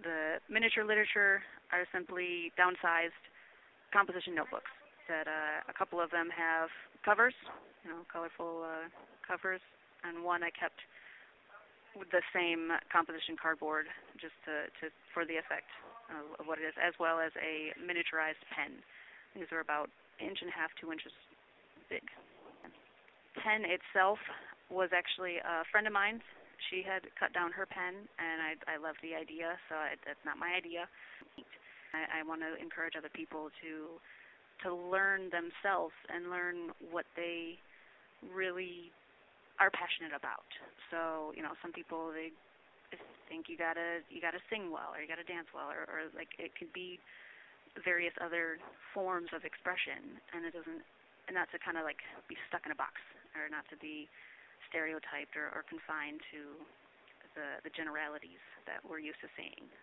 The miniature literature are simply downsized composition notebooks that a couple of them have covers, colorful covers, and one I kept with the same composition cardboard just to for the effect of what it is, as well as a miniaturized pen. These are about inch and a half, 2 inches big. Pen itself was actually a friend of mine. She had cut down her pen, and I loved the idea, so that's not my idea. I want to encourage other people to learn themselves and learn what they really are passionate about. So, some people they think you gotta sing well or you gotta dance well or like it could be various other forms of expression, and it doesn't and not to kind of like be stuck in a box or not to be stereotyped or confined to the generalities that we're used to seeing.